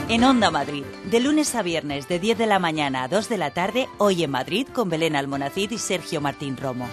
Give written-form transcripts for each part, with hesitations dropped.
En Onda Madrid, de lunes a viernes de 10 de la mañana a 2 de la tarde, Hoy en Madrid con Belén Almonacid y Sergio Martín Romo.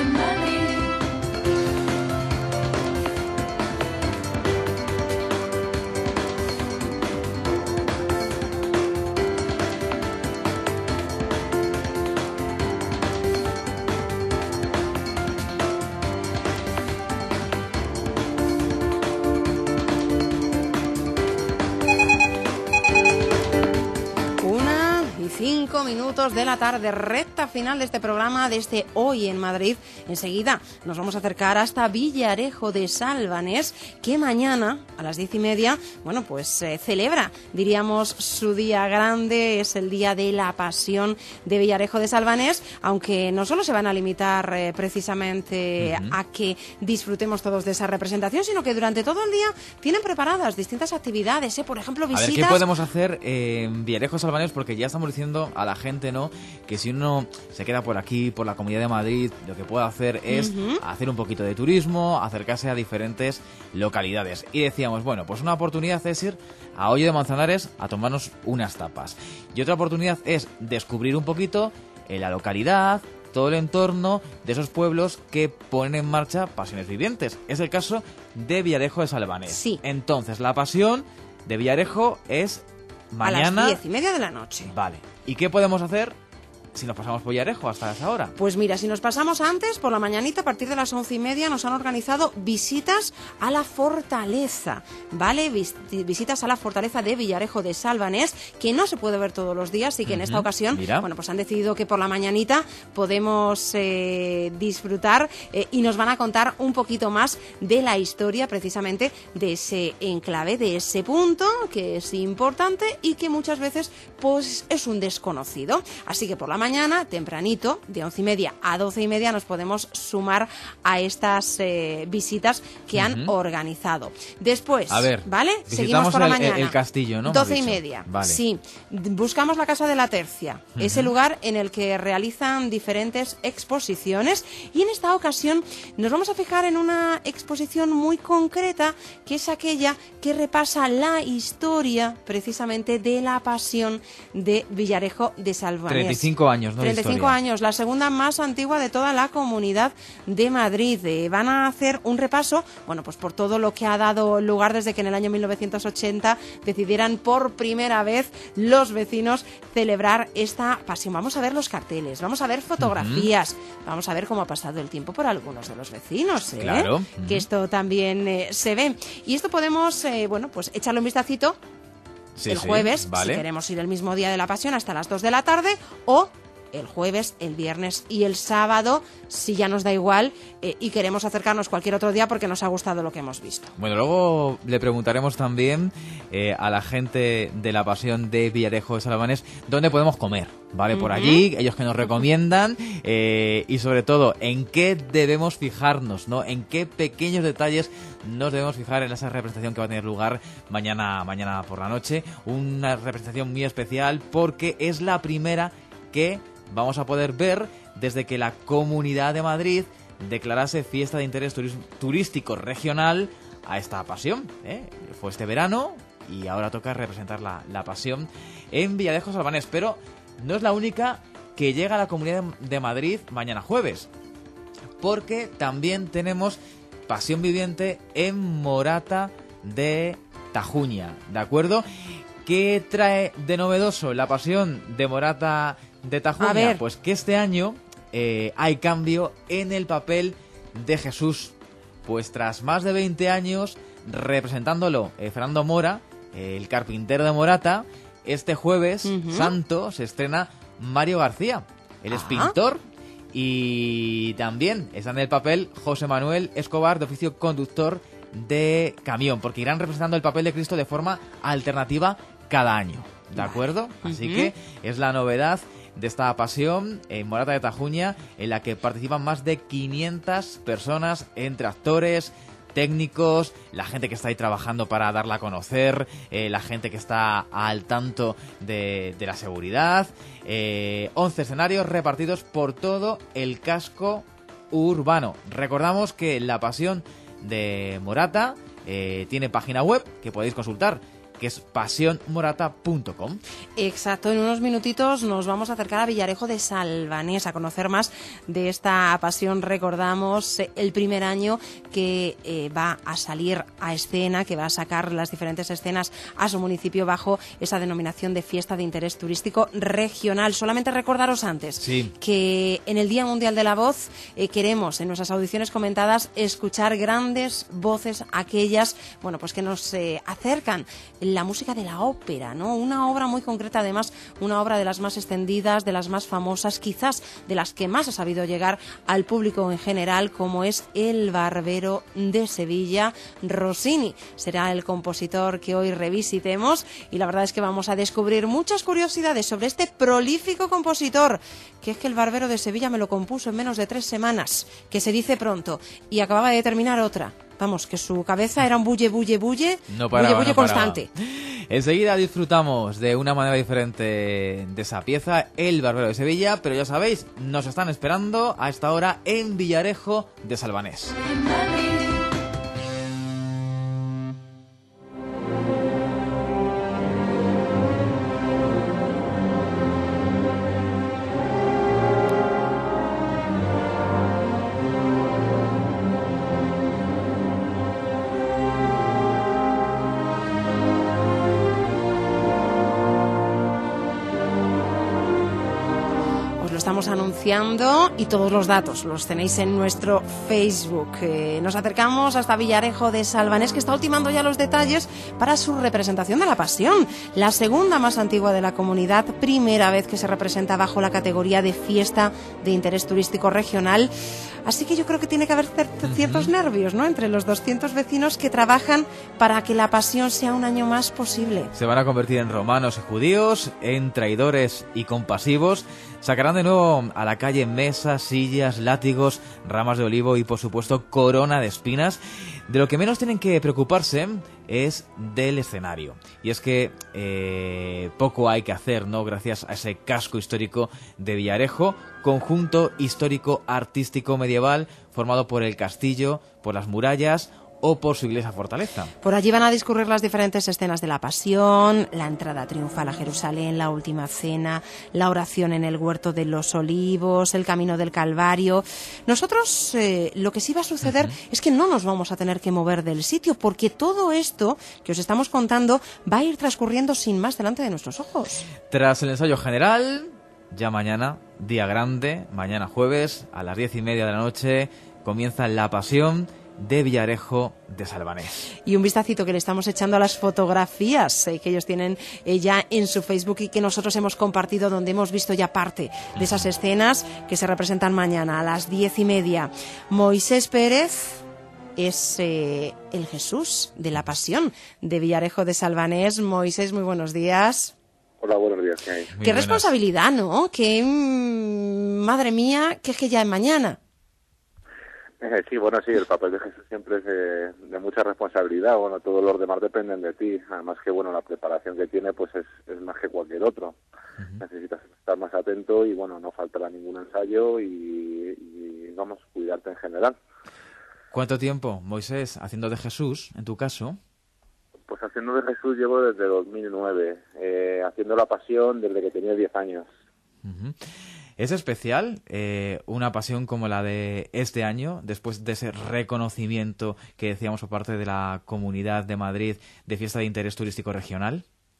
De la tarde, recta final de este programa, de este Hoy en Madrid. Enseguida nos vamos a acercar hasta Villarejo de Salvanés, que mañana a las 10:30, bueno, pues celebra, diríamos, su día grande. Es el día de la Pasión de Villarejo de Salvanés, aunque no solo se van a limitar precisamente a que disfrutemos todos de esa representación, sino que durante todo el día tienen preparadas distintas actividades, por ejemplo, visitas. A ver, ¿qué podemos hacer en Villarejo de Salvanés? Porque ya estamos diciendo a la gente, ¿no?, que si uno se queda por aquí, por la Comunidad de Madrid, lo que puede hacer es hacer un poquito de turismo, acercarse a diferentes localidades. Y decíamos, bueno, pues una oportunidad es ir a Hoyo de Manzanares a tomarnos unas tapas. Y otra oportunidad es descubrir un poquito la localidad, todo el entorno de esos pueblos que ponen en marcha pasiones vivientes. Es el caso de Villarejo de Salvanés. Sí. Entonces, la pasión de Villarejo es mañana a las 10:30 de la noche. Vale. ¿Y qué podemos hacer si nos pasamos por Villarejo hasta esa hora? Pues mira, si nos pasamos antes, por la mañanita, a partir de las 11:30, nos han organizado visitas a la fortaleza, ¿vale? Visitas a la fortaleza de Villarejo de Salvanés, que no se puede ver todos los días, y que en esta ocasión, bueno, pues han decidido que por la mañanita podemos disfrutar y nos van a contar un poquito más de la historia, precisamente, de ese enclave, de ese punto que es importante y que muchas veces, pues, es un desconocido. Así que por la mañana, tempranito, de 11:30 a 12:30, nos podemos sumar a estas visitas que han organizado. Después, a ver, ¿vale? Seguimos por la mañana. El castillo, ¿no? 12:30. Vale. Sí. Buscamos la Casa de la Tercia, ese lugar en el que realizan diferentes exposiciones, y en esta ocasión nos vamos a fijar en una exposición muy concreta, que es aquella que repasa la historia, precisamente, de la Pasión de Villarejo de Salvanés. 35 años, ¿no? 35 años, la segunda más antigua de toda la Comunidad de Madrid. Van a hacer un repaso, bueno, pues por todo lo que ha dado lugar desde que en el año 1980 decidieran por primera vez los vecinos celebrar esta pasión. Vamos a ver los carteles, vamos a ver fotografías, vamos a ver cómo ha pasado el tiempo por algunos de los vecinos, Claro. Que esto también se ve. Y esto podemos, bueno, pues echarle un vistacito el jueves, vale, si queremos ir el mismo día de la Pasión hasta las 2 de la tarde, o el jueves, el viernes y el sábado, si ya nos da igual y queremos acercarnos cualquier otro día porque nos ha gustado lo que hemos visto. Bueno, luego le preguntaremos también a la gente de la Pasión de Villarejo de Salvanés dónde podemos comer, ¿vale? Por allí, ellos que nos recomiendan, y sobre todo, en qué debemos fijarnos, ¿no? En qué pequeños detalles nos debemos fijar en esa representación que va a tener lugar mañana por la noche. Una representación muy especial porque es la primera que vamos a poder ver desde que la Comunidad de Madrid declarase fiesta de interés turístico regional a esta pasión. Fue este verano y ahora toca representar la pasión en Villarejo de Salvanés. Pero no es la única que llega a la Comunidad de Madrid mañana jueves, porque también tenemos pasión viviente en Morata de Tajuña, ¿de acuerdo? ¿Qué trae de novedoso la pasión de Morata de Tajuña? Pues que este año hay cambio en el papel de Jesús. Pues tras más de 20 años representándolo Fernando Mora, el carpintero de Morata, este jueves santo se estrena Mario García. Él es pintor, y también está en el papel José Manuel Escobar, de oficio conductor de camión, porque irán representando el papel de Cristo de forma alternativa cada año, ¿de acuerdo? Así que es la novedad de esta pasión en Morata de Tajuña, en la que participan más de 500 personas, entre actores, técnicos, la gente que está ahí trabajando para darla a conocer, la gente que está al tanto de la seguridad. 11 escenarios repartidos por todo el casco urbano. Recordamos que la pasión de Morata tiene página web que podéis consultar, que que es pasionmorata.com. Exacto, en unos minutitos nos vamos a acercar a Villarejo de Salvanés a conocer más de esta pasión. Recordamos el primer año que va a salir a escena, que va a sacar las diferentes escenas a su municipio bajo esa denominación de fiesta de interés turístico regional. Solamente recordaros antes que en el Día Mundial de la Voz queremos en nuestras audiciones comentadas escuchar grandes voces, aquellas pues que nos acercan la música de la ópera, ¿no? Una obra muy concreta, además, una obra de las más extendidas, de las más famosas, quizás de las que más ha sabido llegar al público en general, como es El Barbero de Sevilla. Rossini será el compositor que hoy revisitemos y la verdad es que vamos a descubrir muchas curiosidades sobre este prolífico compositor, que es que El Barbero de Sevilla me lo compuso en menos de 3 semanas, que se dice pronto, y acababa de terminar otra. Vamos, que su cabeza era un bulle constante. Enseguida disfrutamos de una manera diferente de esa pieza, El Barbero de Sevilla, pero ya sabéis, nos están esperando a esta hora en Villarejo de Salvanés. Estamos anunciando y todos los datos los tenéis en nuestro Facebook. Nos acercamos hasta Villarejo de Salvanés, que está ultimando ya los detalles para su representación de la Pasión, la segunda más antigua de la comunidad, primera vez que se representa bajo la categoría de fiesta de interés turístico regional. Así que yo creo que tiene que haber ciertos nervios, ¿no?, entre los 200 vecinos que trabajan para que la Pasión sea un año más posible. Se van a convertir en romanos y judíos, en traidores y compasivos. Sacarán de nuevo a la calle mesas, sillas, látigos, ramas de olivo y, por supuesto, corona de espinas. De lo que menos tienen que preocuparse es del escenario. Y es que poco hay que hacer, ¿no?, gracias a ese casco histórico de Villarejo, conjunto histórico artístico medieval formado por el castillo, por las murallas o por su iglesia fortaleza. Por allí van a discurrir las diferentes escenas de la Pasión, la entrada triunfal a Jerusalén, la última cena, la oración en el huerto de los olivos, el camino del Calvario. Nosotros lo que sí va a suceder es que no nos vamos a tener que mover del sitio, porque todo esto que os estamos contando va a ir transcurriendo sin más delante de nuestros ojos. Tras el ensayo general, ya mañana, día grande, mañana jueves, a las 10:30 de la noche, comienza la Pasión de Villarejo de Salvanés. Y un vistacito que le estamos echando a las fotografías que ellos tienen ya en su Facebook y que nosotros hemos compartido, donde hemos visto ya parte de esas escenas que se representan mañana a las 10:30. Moisés Pérez es el Jesús de la Pasión de Villarejo de Salvanés. Moisés, muy buenos días. Hola, buenos días. Qué responsabilidad, ¿no? Madre mía, que es que ya es mañana. Sí, el papel de Jesús siempre es de mucha responsabilidad. Bueno, todos los demás dependen de ti. Además que, la preparación que tiene pues es más que cualquier otro. Necesitas estar más atento y, no faltará ningún ensayo y cuidarte en general. ¿Cuánto tiempo, Moisés, haciendo de Jesús, en tu caso? Pues haciendo de Jesús llevo desde 2009, haciendo la Pasión desde que tenía 10 años. ¿Es especial una pasión como la de este año, después de ese reconocimiento que decíamos por parte de la Comunidad de Madrid de fiesta de interés turístico regional?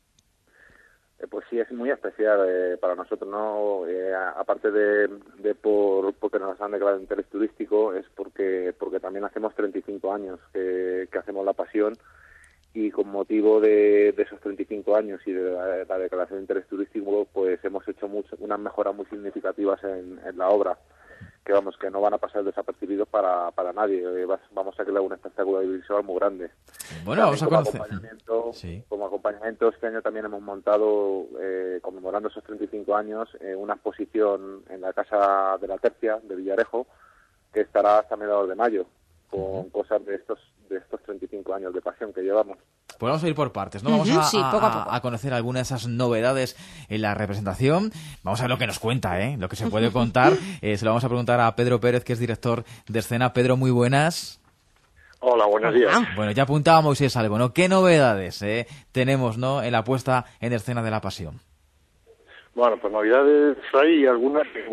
Pues sí, es muy especial para nosotros, ¿no? Aparte de porque nos han declarado interés turístico, es porque también hacemos 35 años que hacemos la Pasión. Y con motivo de esos 35 años y de la declaración de interés turístico, pues hemos hecho unas mejoras muy significativas en la obra, que no van a pasar desapercibidos para nadie. Vamos a crear un espectáculo visual muy grande. Bueno, también vamos a conocer. Como acompañamiento, este año también hemos montado, conmemorando esos 35 años, una exposición en la Casa de la Tercia de Villarejo, que estará hasta mediados de mayo, con cosas de estos 35 años de Pasión que llevamos. Pues vamos a ir por partes, ¿no? Vamos poco a poco. a conocer algunas de esas novedades en la representación. Vamos a ver lo que nos cuenta, lo que se puede contar. Se lo vamos a preguntar a Pedro Pérez, que es director de escena. Pedro, muy buenas. Hola, buenos días. Bueno, ya apuntaba Moisés algo, ¿no? ¿Qué novedades tenemos, ¿no?, en la puesta en escena de la Pasión? Bueno, pues novedades hay algunas que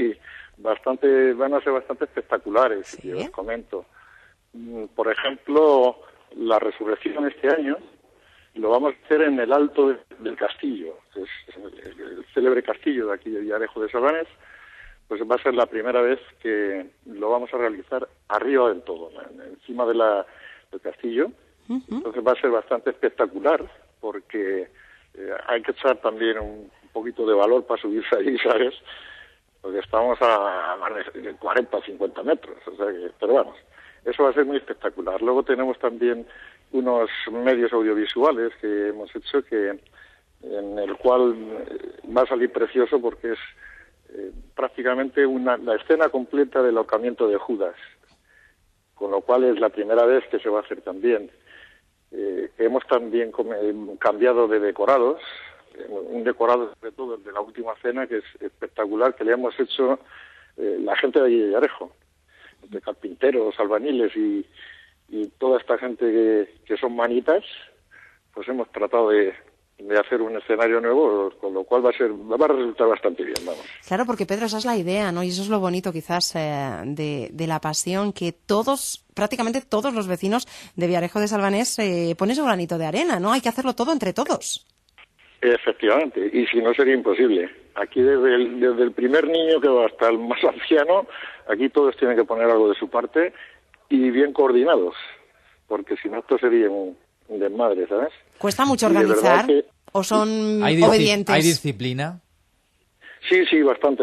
van a ser bastante espectaculares, ¿Sí? que os comento. Por ejemplo, la resurrección este año lo vamos a hacer en el alto del castillo, que es el célebre castillo de aquí de Villarejo de Salvanés. Pues va a ser la primera vez que lo vamos a realizar arriba del todo, encima del castillo. Entonces va a ser bastante espectacular, porque hay que echar también un poquito de valor para subirse allí, ¿sabes? Porque estamos a más de 40 o 50 metros, o sea que, pero vamos, eso va a ser muy espectacular. Luego tenemos también unos medios audiovisuales que hemos hecho, en el cual va a salir precioso, porque es prácticamente la escena completa del ahorcamiento de Judas, con lo cual es la primera vez que se va a hacer también. Hemos también cambiado de decorados, un decorado sobre todo el de la última cena, que es espectacular, que le hemos hecho la gente de Villarejo, de carpinteros, albañiles y toda esta gente que son manitas, pues hemos tratado de hacer un escenario nuevo, con lo cual va a resultar bastante bien, vamos. Claro, porque Pedro, esa es la idea, ¿no? Y eso es lo bonito quizás de la Pasión, que prácticamente todos los vecinos de Villarejo de Salvanés ponen su granito de arena, ¿no? Hay que hacerlo todo entre todos. Efectivamente, y si no sería imposible. Aquí desde el primer niño que va hasta el más anciano, aquí todos tienen que poner algo de su parte y bien coordinados, porque si no esto sería un desmadre, ¿sabes? ¿Cuesta mucho organizar o son obedientes? ¿Hay disciplina? Sí, bastante,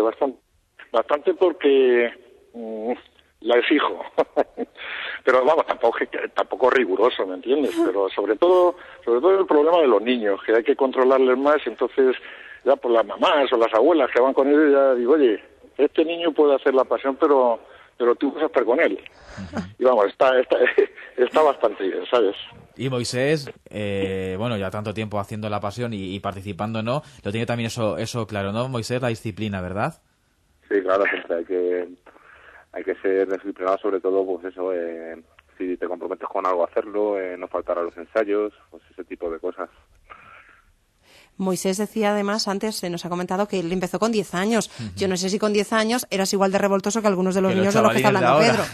porque la exijo. Pero vamos, tampoco riguroso, ¿me entiendes? Pero sobre todo el problema de los niños, que hay que controlarles más, entonces ya por las mamás o las abuelas que van con ellos, ya digo, oye, este niño puede hacer la Pasión, pero tú vas a estar con él. Y vamos, está bastante bien, ¿sabes? Y Moisés, bueno, ya tanto tiempo haciendo la Pasión y participando, ¿no? Lo tiene también eso claro, ¿no, Moisés? La disciplina, ¿verdad? Sí, claro, siempre hay que ser disciplinado, sobre todo, pues eso, si te comprometes con algo, hacerlo, no faltar a los ensayos, pues ese tipo de cosas. Moisés decía además, antes nos ha comentado que él empezó con 10 años. Yo no sé si con 10 años eras igual de revoltoso que algunos de los niños de los que está hablando Pedro.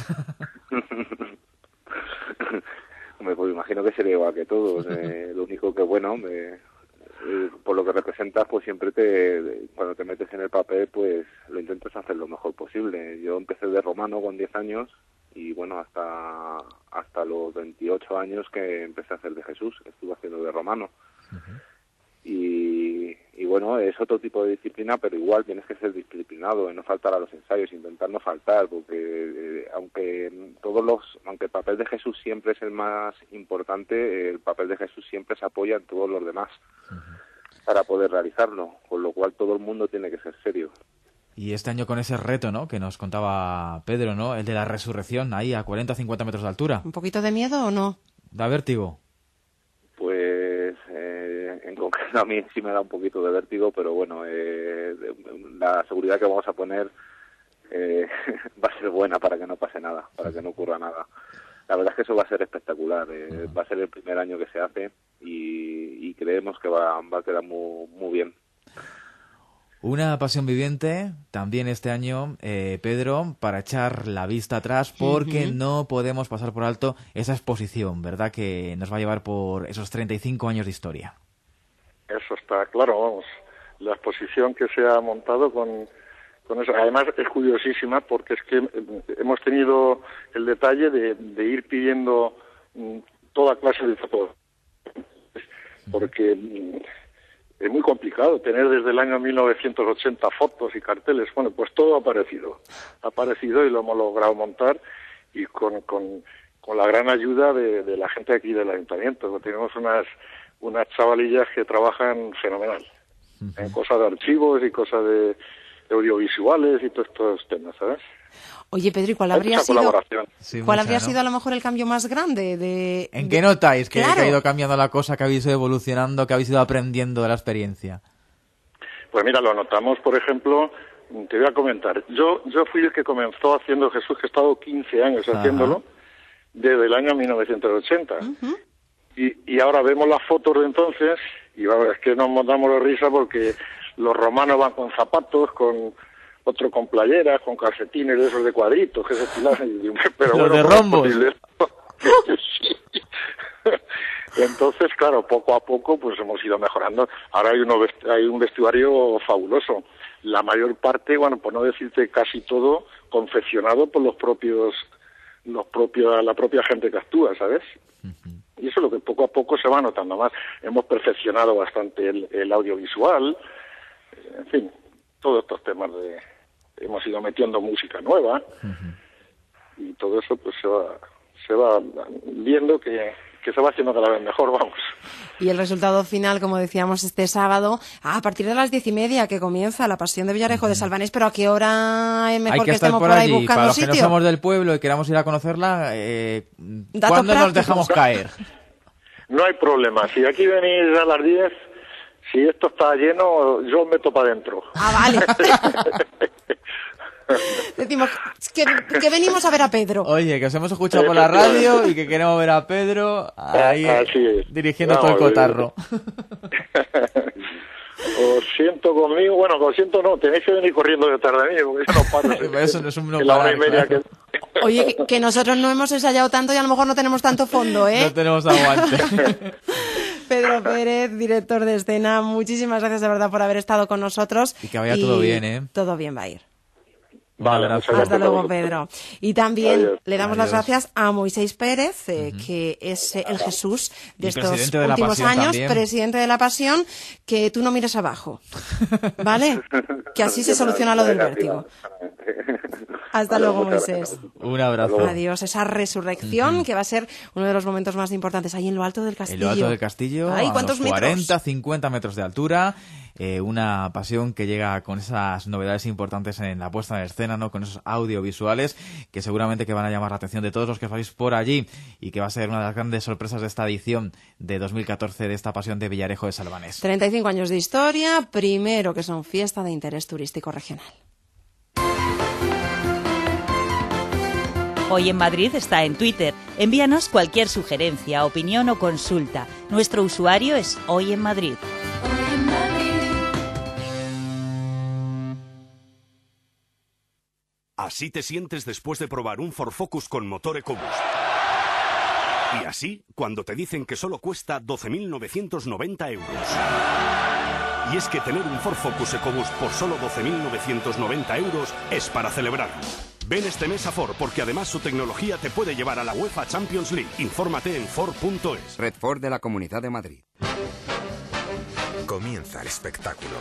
Hombre, pues imagino que sería igual que todos. Lo único que, bueno, por lo que representas, pues siempre cuando te metes en el papel, pues lo intentas hacer lo mejor posible. Yo empecé de romano con 10 años y, bueno, hasta los 28 años que empecé a hacer de Jesús, estuve haciendo de romano. Y bueno, es otro tipo de disciplina, pero igual tienes que ser disciplinado, no faltar a los ensayos, intentar no faltar, porque aunque el papel de Jesús siempre es el más importante, el papel de Jesús siempre se apoya en todos los demás para poder realizarlo, con lo cual todo el mundo tiene que ser serio. Y este año con ese reto, ¿no?, que nos contaba Pedro, ¿no?, el de la resurrección, ahí a 40 o 50 metros de altura. ¿Un poquito de miedo o no? ¿Da vértigo? Pues en concreto a mí sí me da un poquito de vértigo, pero bueno, la seguridad que vamos a poner va a ser buena para que no pase nada, para que no ocurra nada. La verdad es que eso va a ser espectacular, va a ser el primer año que se hace y creemos que va a quedar muy bien. Una Pasión viviente también este año, Pedro, para echar la vista atrás, porque no podemos pasar por alto esa exposición, ¿verdad?, que nos va a llevar por esos 35 años de historia. Eso está claro, vamos. La exposición que se ha montado con eso, además es curiosísima, porque es que hemos tenido el detalle de ir pidiendo toda clase de fotos, porque es muy complicado tener desde el año 1980 fotos y carteles. Bueno, pues todo ha aparecido y lo hemos logrado montar, y con la gran ayuda de la gente aquí del ayuntamiento. Tenemos unas chavalillas que trabajan fenomenal en cosas de archivos y cosas de audiovisuales y todos estos temas, ¿sabes? Oye, Pedro, ¿y cuál habría Sí, sido a lo mejor el cambio más grande ¿En qué notáis que Claro. ha ido cambiando la cosa, que habéis ido evolucionando, que habéis ido aprendiendo de la experiencia? Pues mira, lo notamos, por ejemplo, te voy a comentar. Yo fui el que comenzó haciendo Jesús, que he estado 15 años haciéndolo, desde el año 1980. Y ahora vemos las fotos de entonces y es que nos damos la risa porque los romanos van con zapatos, con otro con playeras, con calcetines de esos de cuadritos, que se estilan, pero los bueno, de rombos. Sí. Entonces, claro, poco a poco pues hemos ido mejorando. Ahora hay un vestuario fabuloso. La mayor parte, bueno, por no decirte casi todo, confeccionado por la propia gente que actúa, ¿sabes? Y eso es lo que poco a poco se va notando más. Hemos perfeccionado bastante el audiovisual, en fin, todos estos temas hemos ido metiendo música nueva y todo eso pues se va viendo que se va haciendo cada vez mejor, vamos. Y el resultado final, como decíamos este sábado, a partir de las 10:30, que comienza la Pasión de Villarejo de Salvanés, pero ¿a qué hora es mejor Hay que estar estemos por por ahí allí. buscando Para los sitio? que no somos del pueblo y queramos ir a conocerla, Datos ¿cuándo nos prácticos. dejamos caer? No hay problema. Si aquí venís a las 10, si esto está lleno, yo meto para adentro. Ah, vale. Decimos que venimos a ver a Pedro. Oye, que os hemos escuchado por la radio y que queremos ver a Pedro ahí Así es. dirigiendo todo el cotarro. Os siento conmigo, bueno, os siento no, tenéis que venir corriendo detrás de mí, porque yo no paro. Eso no es un no En la hora parar, y media claro. Oye, que nosotros no hemos ensayado tanto y a lo mejor no tenemos tanto fondo, ¿eh? No tenemos aguante. Pedro Pérez, director de escena, muchísimas gracias de verdad por haber estado con nosotros. Y que vaya todo bien, ¿eh? Todo bien va a ir. Vale, Un abrazo. muchas gracias Hasta a luego, vosotros. Pedro. Y también Adiós. le damos Adiós. las gracias a Moisés Pérez, que es el Jesús de Y estos presidente de la últimos Pasión años, también. presidente de la Pasión, que tú no mires abajo, ¿vale? Que así se soluciona lo del vértigo. Hasta Vale, luego, muchas Moisés. gracias. Un abrazo. Hasta luego. Adiós, esa resurrección que va a ser uno de los momentos más importantes ahí en lo alto del En castillo. lo alto del castillo, Ay, a ¿cuántos unos 40, metros? 50 metros de altura, una pasión que llega con esas novedades importantes en la puesta en escena, ¿no? Con esos audiovisuales que seguramente que van a llamar la atención de todos los que vais por allí y que va a ser una de las grandes sorpresas de esta edición de 2014 de esta pasión de Villarejo de Salvanés. 35 años de historia, primero que son fiesta de interés turístico regional. Hoy en Madrid está en Twitter. Envíanos cualquier sugerencia, opinión o consulta. Nuestro usuario es Hoy en Madrid. Así te sientes después de probar un Ford Focus con motor EcoBoost. Y así cuando te dicen que solo cuesta 12.990 euros. Y es que tener un Ford Focus EcoBoost por solo 12.990 euros es para celebrar. Ven este mes a Ford porque además su tecnología te puede llevar a la UEFA Champions League. Infórmate en Ford.es. Red Ford de la Comunidad de Madrid. Comienza el espectáculo.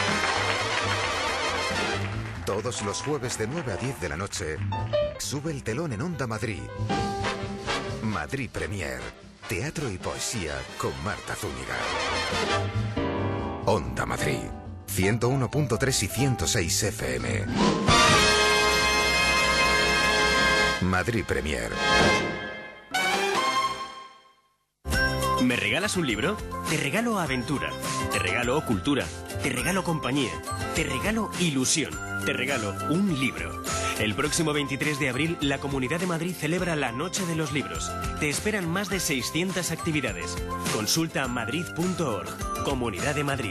Todos los jueves de 9 a 10 de la noche, sube el telón en Onda Madrid. Madrid Premier, teatro y poesía con Marta Zúñiga. Onda Madrid, 101.3 y 106 FM. Madrid Premier. ¿Me regalas un libro? Te regalo aventura, te regalo cultura, te regalo compañía, te regalo ilusión, te regalo un libro. El próximo 23 de abril, la Comunidad de Madrid celebra la Noche de los Libros. Te esperan más de 600 actividades. Consulta madrid.org. Comunidad de Madrid.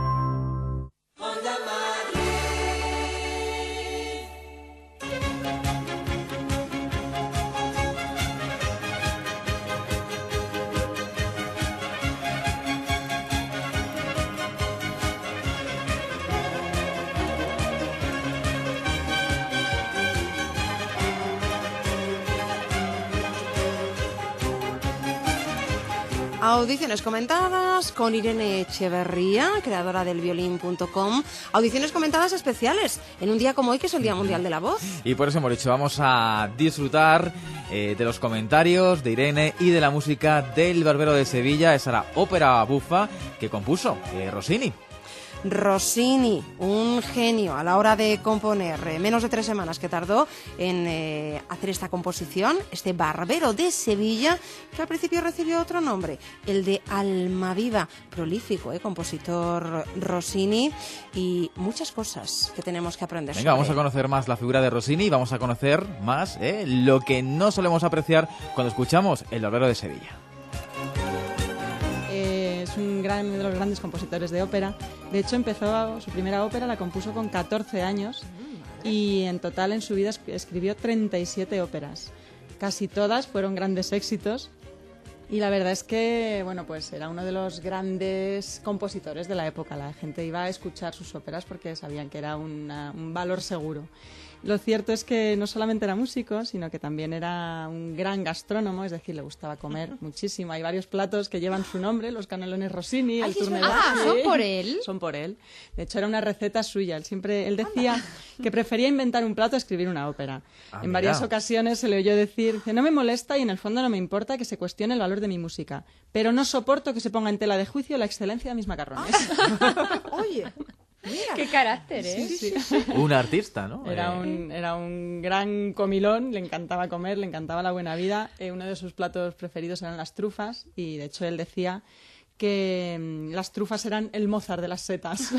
Audiciones comentadas con Irene Echeverría, creadora del violín.com. Audiciones comentadas especiales en un día como hoy, que es el Día Mundial de la Voz. Y por eso hemos dicho, vamos a disfrutar de los comentarios de Irene y de la música del Barbero de Sevilla, esa era ópera bufa que compuso Rossini. Rossini, un genio a la hora de componer, menos de 3 semanas que tardó en hacer esta composición, este Barbero de Sevilla, que al principio recibió otro nombre, el de Almaviva. Prolífico, compositor Rossini, y muchas cosas que tenemos que aprender. Venga, vamos a conocer más la figura de Rossini y vamos a conocer más lo que no solemos apreciar cuando escuchamos El Barbero de Sevilla. Es uno de los grandes compositores de ópera. De hecho, su primera ópera la compuso con 14 años y en total en su vida escribió 37 óperas. Casi todas fueron grandes éxitos. Y la verdad es que, bueno, pues era uno de los grandes compositores de la época. La gente iba a escuchar sus óperas porque sabían que era un valor seguro. Lo cierto es que no solamente era músico, sino que también era un gran gastrónomo, es decir, le gustaba comer muchísimo. Hay varios platos que llevan su nombre, los canelones Rossini, el tournevis. ¿Son por él? Son por él. De hecho, era una receta suya. Él decía que prefería inventar un plato a escribir una ópera. En varias ocasiones se le oyó decir, no me molesta y en el fondo no me importa que se cuestione el valor de mi música, pero no soporto que se ponga en tela de juicio la excelencia de mis macarrones. Oye... Mira. Qué carácter, ¿eh? Sí. Un artista, ¿no? Era un gran comilón, le encantaba comer, le encantaba la buena vida. Uno de sus platos preferidos eran las trufas y, de hecho, él decía que las trufas eran el Mozart de las setas.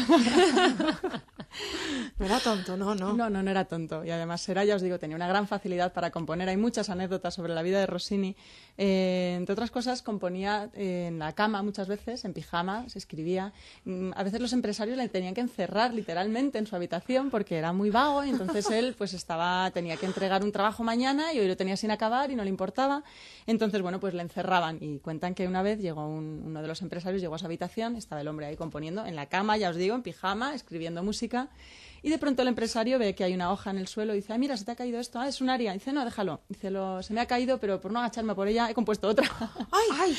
No era tonto, no. No era tonto. Y además ya os digo, tenía una gran facilidad para componer. Hay muchas anécdotas sobre la vida de Rossini. Entre otras cosas, componía en la cama muchas veces, en pijama, se escribía. A veces los empresarios le tenían que encerrar literalmente en su habitación porque era muy vago y entonces él pues tenía que entregar un trabajo mañana y hoy lo tenía sin acabar y no le importaba. Entonces, bueno, pues le encerraban y cuentan que una vez uno de los empresarios llegó a su habitación, estaba el hombre ahí componiendo en la cama, ya os digo, en pijama, escribiendo música. Y de pronto el empresario ve que hay una hoja en el suelo y dice, mira, se te ha caído esto, es un aria. Dice, no, déjalo. Dice, se me ha caído, pero por no agacharme por ella he compuesto otra. ¡Ay!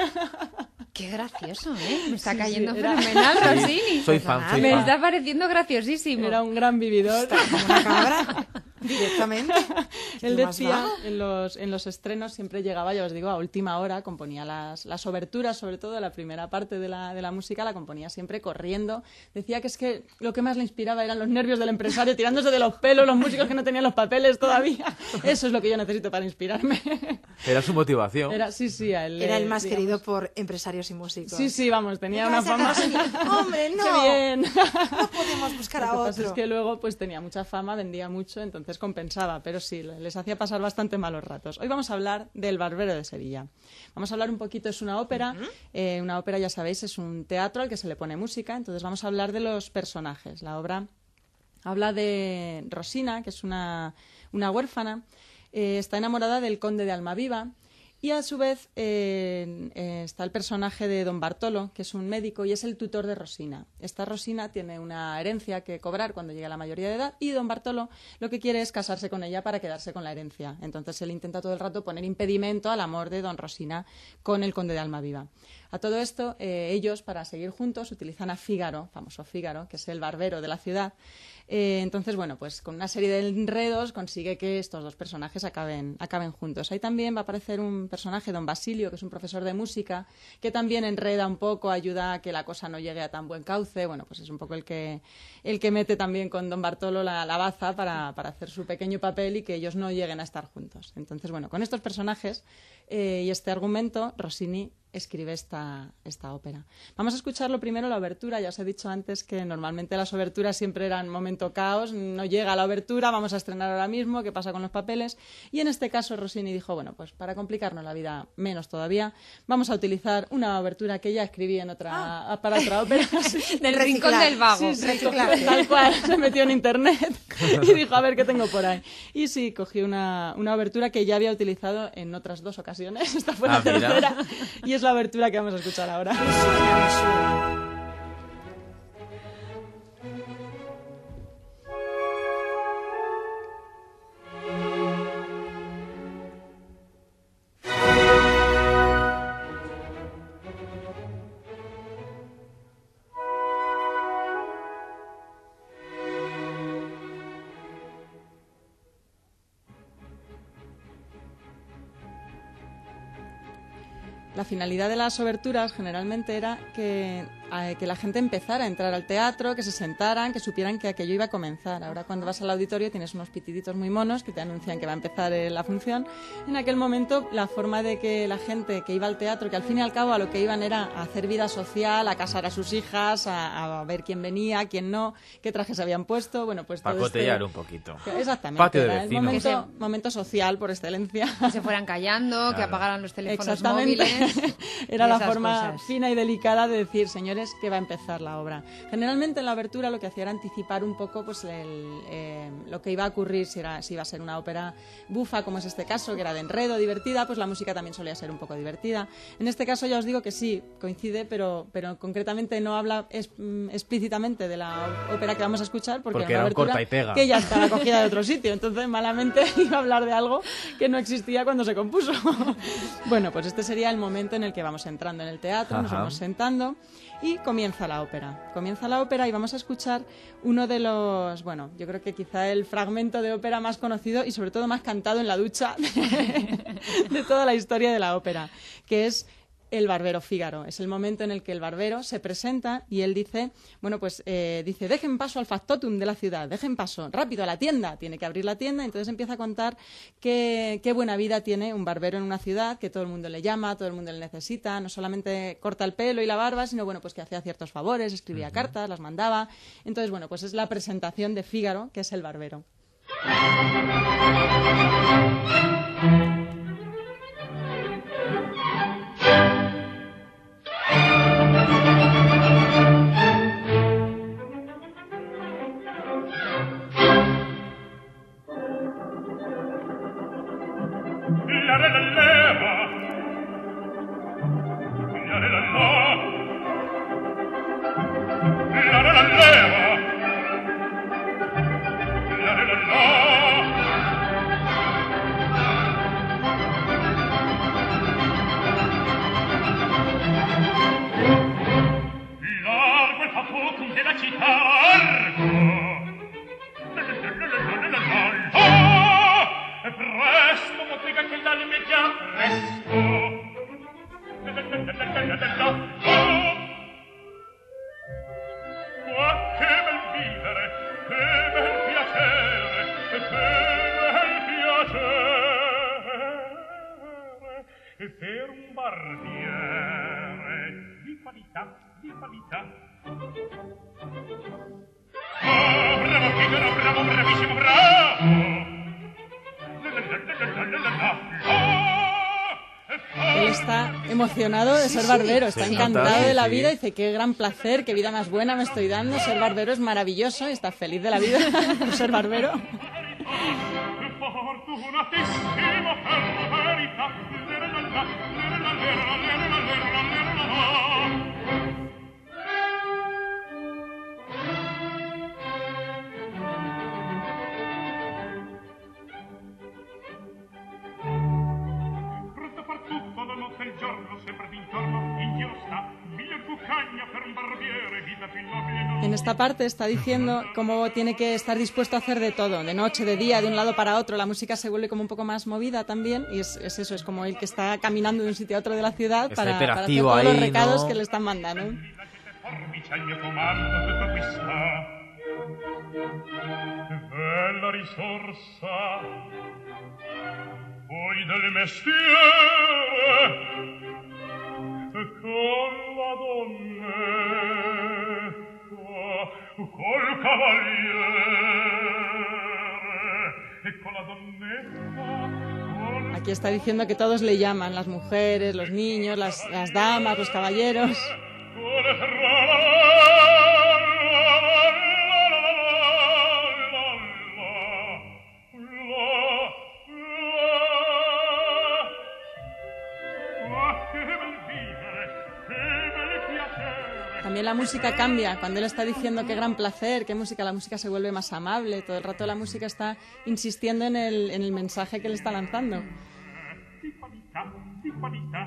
Qué gracioso, ¿eh? Me está cayendo fenomenal, Rossini. Soy fan. Me está pareciendo graciosísimo. Era un gran vividor. Está como una cabra. Directamente. Él decía, en los estrenos siempre llegaba, ya os digo, a última hora, componía las oberturas, sobre todo la primera parte de la música, la componía siempre corriendo. Decía que es que lo que más le inspiraba eran los nervios del empresario, tirándose de los pelos, los músicos que no tenían los papeles todavía. Eso es lo que yo necesito para inspirarme. Era su motivación. Era el más querido por empresarios y músicos. Sí, vamos, tenía una fama. ¡Hombre, no! ¡Qué bien! No podemos buscar a otro. Lo que pasa es que luego pues tenía mucha fama, vendía mucho, entonces compensaba, pero sí, les hacía pasar bastante malos ratos. Hoy vamos a hablar del Barbero de Sevilla. Vamos a hablar un poquito, es una ópera. Una ópera, ya sabéis, es un teatro al que se le pone música, entonces vamos a hablar de los personajes. La obra habla de Rosina, que es una huérfana, está enamorada del conde de Almaviva. Y a su vez está el personaje de Don Bartolo, que es un médico y es el tutor de Rosina. Esta Rosina tiene una herencia que cobrar cuando llegue a la mayoría de edad y Don Bartolo lo que quiere es casarse con ella para quedarse con la herencia. Entonces él intenta todo el rato poner impedimento al amor de Don Rosina con el conde de Almaviva. A todo esto, ellos, para seguir juntos, utilizan a Fígaro, famoso Fígaro, que es el barbero de la ciudad. Entonces, bueno, pues con una serie de enredos consigue que estos dos personajes acaben juntos. Ahí también va a aparecer un personaje, don Basilio, que es un profesor de música, que también enreda un poco, ayuda a que la cosa no llegue a tan buen cauce. Bueno, pues es un poco el que mete también con don Bartolo la baza para hacer su pequeño papel y que ellos no lleguen a estar juntos. Entonces, bueno, con estos personajes y este argumento, Rossini escribe esta ópera. Vamos a escucharlo primero, la obertura. Ya os he dicho antes que normalmente las oberturas siempre eran momento caos, no llega la obertura, vamos a estrenar ahora mismo, ¿qué pasa con los papeles? Y en este caso Rossini dijo, bueno, pues para complicarnos la vida menos todavía, vamos a utilizar una obertura que ya escribí para otra ópera. Del rincón del vago. Sí, tal cual, se metió en internet y dijo, a ver qué tengo por ahí. Y sí, cogí una obertura que ya había utilizado en otras 2 ocasiones, esta fue la tercera, y es la abertura que vamos a escuchar ahora. La finalidad de las oberturas generalmente era que que la gente empezara a entrar al teatro, que se sentaran, que supieran que aquello iba a comenzar. Ahora cuando vas al auditorio tienes unos pitiditos muy monos que te anuncian que va a empezar la función. En aquel momento la forma de que la gente que iba al teatro, que al fin y al cabo a lo que iban era a hacer vida social, a casar a sus hijas, a ver quién venía, quién no, qué trajes habían puesto, bueno, pues para cotellar un poquito. Exactamente. Patio de era vecinos. el momento social por excelencia. Que se fueran callando, Claro. que apagaran los teléfonos Exactamente. móviles. Era y la esas forma cosas. fina y delicada de decir, señores, que va a empezar la obra. Generalmente en la abertura lo que hacía era anticipar un poco pues lo que iba a ocurrir, si iba a ser una ópera bufa, como es este caso, que era de enredo, divertida, pues la música también solía ser un poco divertida. En este caso ya os digo que sí, coincide, pero concretamente no habla explícitamente de la ópera que vamos a escuchar, porque era una era un abertura corta y pega. que ya estaba cogida de otro sitio, entonces malamente iba a hablar de algo que no existía cuando se compuso. Bueno, pues este sería el momento en el que vamos entrando en el teatro, nos Ajá. vamos sentando y comienza la ópera. Comienza la ópera y vamos a escuchar uno de los, bueno, yo creo que quizá el fragmento de ópera más conocido y sobre todo más cantado en la ducha de toda la historia de la ópera, que es El barbero Fígaro. Es el momento en el que el barbero se presenta y él dice, bueno, pues dice, dejen paso al factotum de la ciudad, dejen paso, rápido a la tienda. Tiene que abrir la tienda, entonces empieza a contar qué buena vida tiene un barbero en una ciudad, que todo el mundo le llama, todo el mundo le necesita, no solamente corta el pelo y la barba, sino bueno, pues que hacía ciertos favores, escribía cartas, las mandaba. Entonces, bueno, pues es la presentación de Fígaro, que es el barbero. Per un barbiere di qualità. Oh, bravo Figaro, bravo, bravissimo, bravo! Él está emocionado de ser barbero, está encantado de la vida, dice, qué gran placer, qué vida más buena me estoy dando, ser barbero es maravilloso, y está feliz de la vida por ser barbero. Fortunatissimo per verità. Pronto a far tutto la notte e il giorno, sempre d'intorno, in giro sta, mille bucagna per un barbiere, vita più nobile non. En esta parte está diciendo cómo tiene que estar dispuesto a hacer de todo, de noche, de día, de un lado para otro. La música se vuelve como un poco más movida también y es eso, es como el que está caminando de un sitio a otro de la ciudad Está para hacer hiperactivo todos los ahí, recados ¿no? que le están mandando. Forbice al mio comando tutto qui sta. Bella risorsa, poi del mestiere, con la donna, col cavaliere, con la donnetta. Aquí está diciendo que todos le llaman, las mujeres, los niños, las damas, los caballeros. También la música cambia, cuando él está diciendo qué gran placer, qué música, la música se vuelve más amable, todo el rato la música está insistiendo en el mensaje que le está lanzando. Di qualità.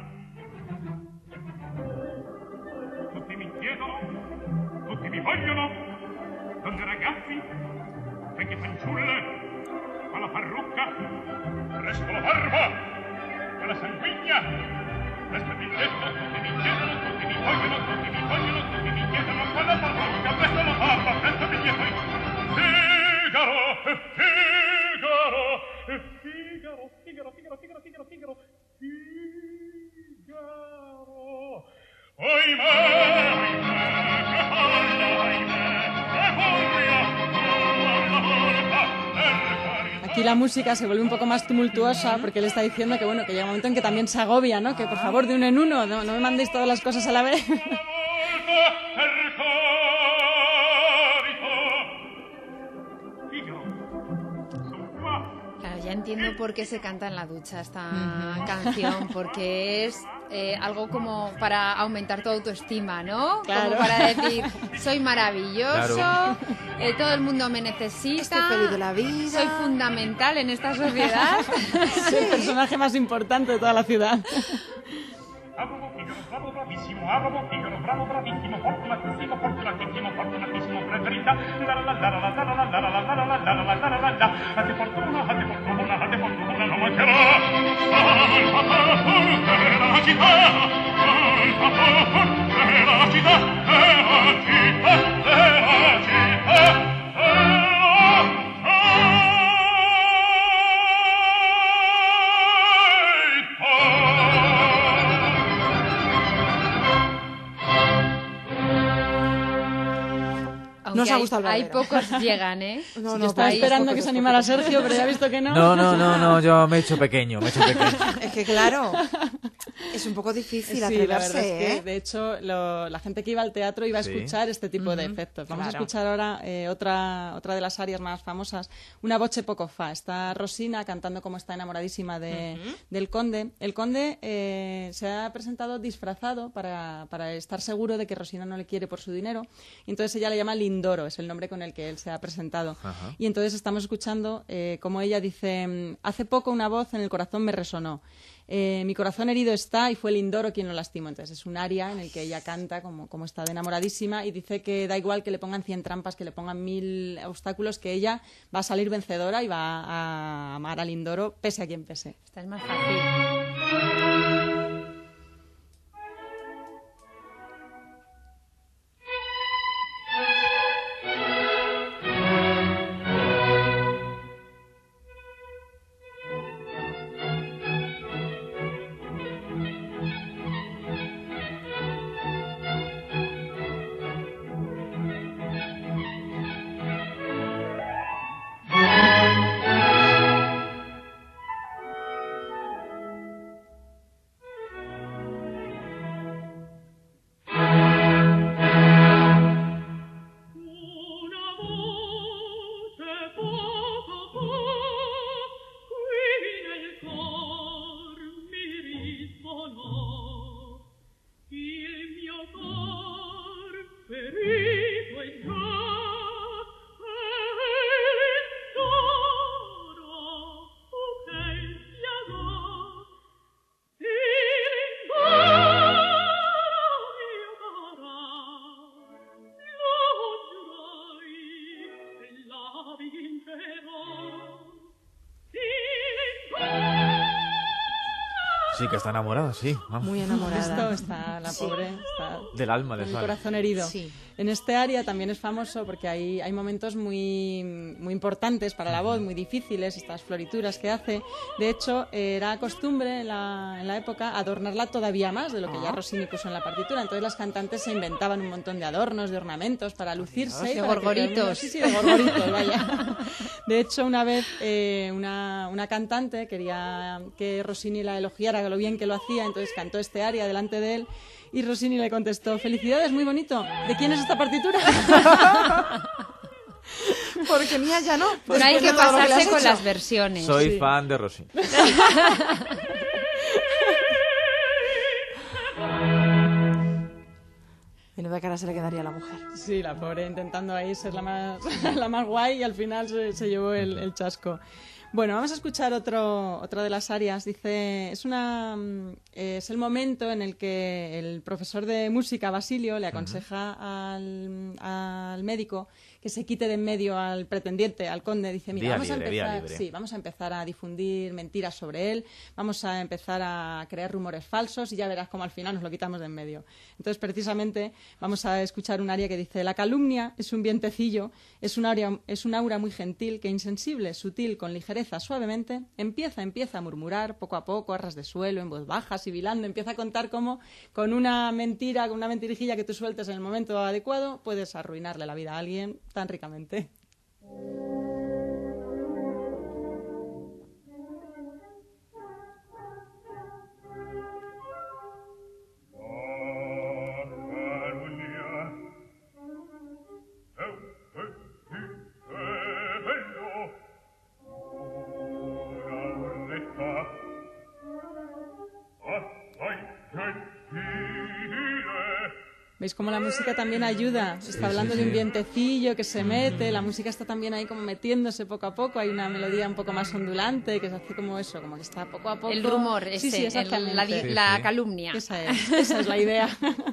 Tutti mi chiedono, tutti mi vogliono, donne e ragazzi, vecchie fanciulle, con la parrucca, presto la barba, con la sanguigna, presto il biglietto, tutti mi chiedono, tutti mi vogliono, tutti mi vogliono, tutti mi Aquí la música se vuelve un poco más tumultuosa porque él está diciendo que bueno, que llega un momento en que también se agobia, ¿no? Que por favor de uno en uno, no me mandéis todas las cosas a la vez. Claro, ya entiendo por qué se canta en la ducha esta canción, porque es algo como para aumentar tu autoestima, ¿no? Claro. Como para decir, soy maravilloso, Claro. Todo el mundo me necesita, Estoy feliz de la vida. soy fundamental en esta sociedad. Es el personaje más importante de toda la ciudad. Bravo, bravissimo, bravo, Figaro, bravo, bravissimo, fortunatissimo, fortunatissimo, fortunatissimo, preferita. La la la la la la la la la la la la la la la la la la. Ate fortuna, non mancherà. Al favor della città, al favor della città, della città, della città. Aunque Nos ha gustado el hay Barbero. pocos llegan, ¿eh? No, Yo estaba esperando que se animara Sergio, pero ya he visto que no. No, yo me he hecho pequeño, Es que claro, es un poco difícil Sí, la verdad atreverse, es que, ¿eh? de hecho, la gente que iba al teatro iba a Sí. escuchar este tipo de efectos. Vamos Claro. a escuchar ahora otra de las arias más famosas, una voce poco fa. Está Rosina cantando como está enamoradísima del conde. El conde se ha presentado disfrazado para estar seguro de que Rosina no le quiere por su dinero. Y entonces ella le llama Lindoro, es el nombre con el que él se ha presentado. Ajá. Y entonces estamos escuchando como ella dice, hace poco una voz en el corazón me resonó. Mi corazón herido está y fue Lindoro quien lo lastimó. Entonces es un aria en el que ella canta como está de enamoradísima y dice que da igual que le pongan 100 trampas, que le pongan 1000 obstáculos, que ella va a salir vencedora y va a amar a Lindoro pese a quien pese. Esta es más fácil. Sí, que está enamorada, sí. Vamos. Muy enamorada. Esto está la pobre, está Del alma de con el Sara. corazón herido. Sí. En este área también es famoso porque hay momentos muy importantes para la voz, muy difíciles, estas florituras que hace. De hecho, era costumbre en la época adornarla todavía más de lo que ya Rossini puso en la partitura. Entonces las cantantes se inventaban un montón de adornos, de ornamentos para lucirse. y de para que todo el mundo- gorgoritos. Sí, de gorgoritos, vaya. De hecho, una vez una cantante quería que Rossini la elogiara, lo bien que lo hacía, entonces cantó este aria delante de él y Rossini le contestó: felicidades, muy bonito. ¿De quién es esta partitura? Porque mía ya no. Pero hay que Después de todo lo le has pasarse con hecho. las versiones. Soy Sí. fan de Rossini. Menuda cara se le quedaría a la mujer. Sí, la pobre intentando ahí ser la más, la más guay y al final se llevó el chasco. Bueno, vamos a escuchar otra de las arias. Dice, es el momento en el que el profesor de música, Basilio, le aconseja al médico que se quite de en medio al pretendiente, al conde. Dice, mira, vamos a empezar a difundir mentiras sobre él, vamos a empezar a crear rumores falsos y ya verás cómo al final nos lo quitamos de en medio. Entonces, precisamente, vamos a escuchar un aria que dice: la calumnia es un vientecillo, es un aura muy gentil que insensible, sutil, con ligereza, suavemente, empieza a murmurar poco a poco, a ras de suelo, en voz baja, sibilando, empieza a contar cómo con una mentira, con una mentirijilla que tú sueltes en el momento adecuado, puedes arruinarle la vida a alguien tan ricamente. ¿Veis cómo la música también ayuda? Está hablando de un vientecillo que se mete, la música está también ahí como metiéndose poco a poco, hay una melodía un poco más ondulante que se hace como eso, como que está poco a poco... El rumor, la calumnia. Esa es la idea.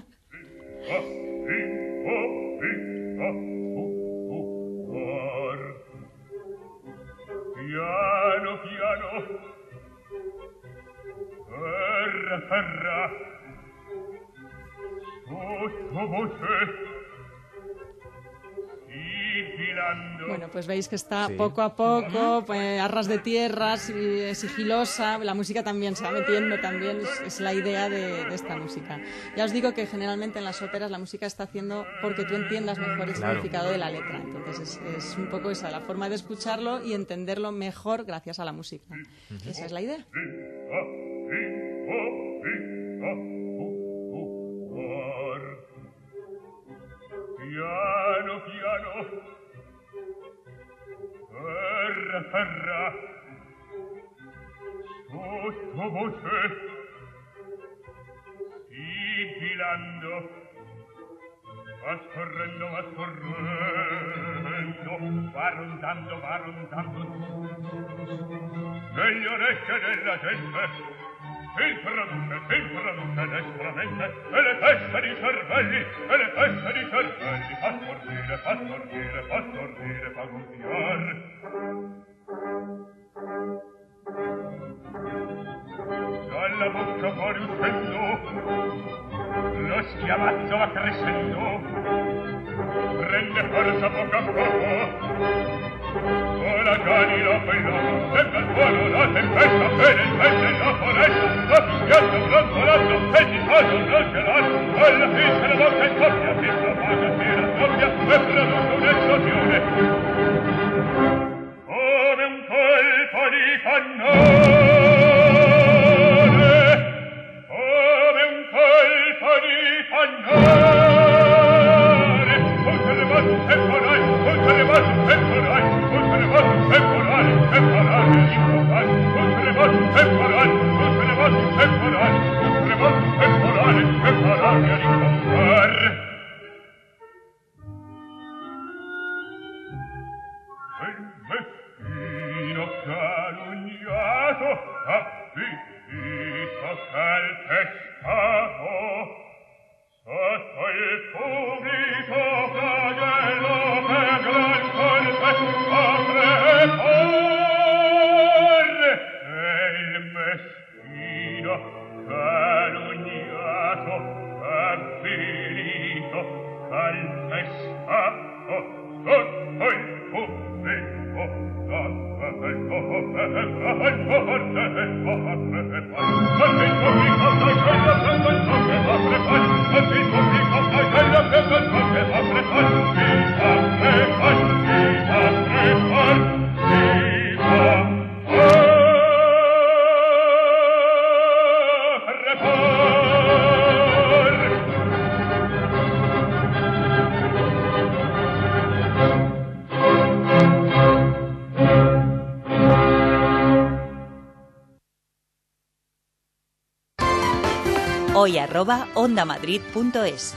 Piano, piano, ferra, bueno, pues veis que está poco a poco, pues, a ras de tierra, sigilosa. La música también se va metiendo, también es la idea de esta música. Ya os digo que generalmente en las óperas la música está haciendo porque tú entiendas mejor el significado de la letra. Entonces es un poco esa, la forma de escucharlo y entenderlo mejor gracias a la música. Esa es la idea. Piano, piano, ferra, sottovoce, sigillando, va scorrendo, va rondando, negli orecchie della gente. Il traduce destramente, e le teste di cervelli, fa stordire, fa gonfiar. Dalla bocca fuori uscendo, lo schiamazzo va crescendo, prende forza poco a poco. Ora cani la pelota, sembra il tuono, la tempesta, bene, la foresta, la fischiata, brontolando, e ci fanno non gelato, alla fine la bocca scoppia, si propaga, si rassoppia, e produce un'esplosione. Come un colpo di cannone, come un colpo di cannone, un terremoto temporale, un terremoto temporale, un terremoto temporale, temporale importante, un terremoto temporale, un terremoto temporale, un terremoto temporale, temporale a ricontare. Il mestino calunniato, avvilito, calpestato, sotto il pubblico flagello per gran colpe a preporre, e il mestino calunniato, avvilito, calpestato, sotto il pubblico hoy@ondamadrid.es.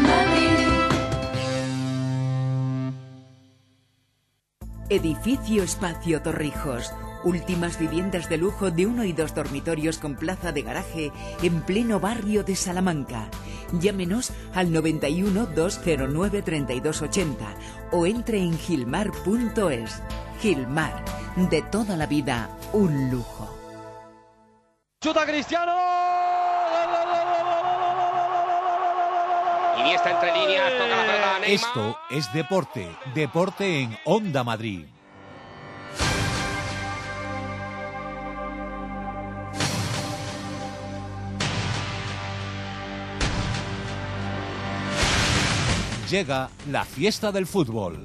Edificio Espacio Torrijos. Últimas viviendas de lujo de 1 y 2 dormitorios con plaza de garaje en pleno barrio de Salamanca. Llámenos al 91 209 3280 o entre en gilmar.es. Gilmar, de toda la vida, un lujo. ¡Chuta Cristiano! Iniesta entre líneas, toca la pelota a Neymar. Esto es deporte, deporte en Onda Madrid. Llega la fiesta del fútbol.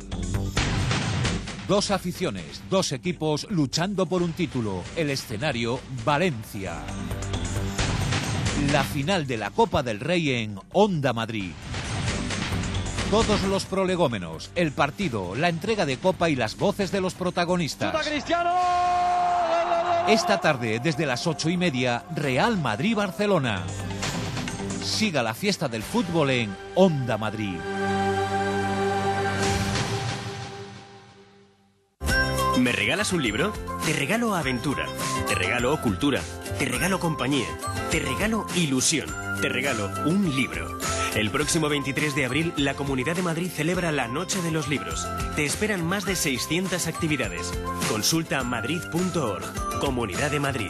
2 aficiones, 2 equipos luchando por un título. El escenario, Valencia. La final de la Copa del Rey en Onda Madrid. Todos los prolegómenos, el partido, la entrega de Copa y las voces de los protagonistas. ¡Chuta Cristiano! Esta tarde, desde las 8:30, Real Madrid-Barcelona. Siga la fiesta del fútbol en Onda Madrid. ¿Me regalas un libro? Te regalo aventura, te regalo cultura, te regalo compañía, te regalo ilusión, te regalo un libro. El próximo 23 de abril, la Comunidad de Madrid celebra la Noche de los Libros. Te esperan más de 600 actividades. Consulta madrid.org. Comunidad de Madrid.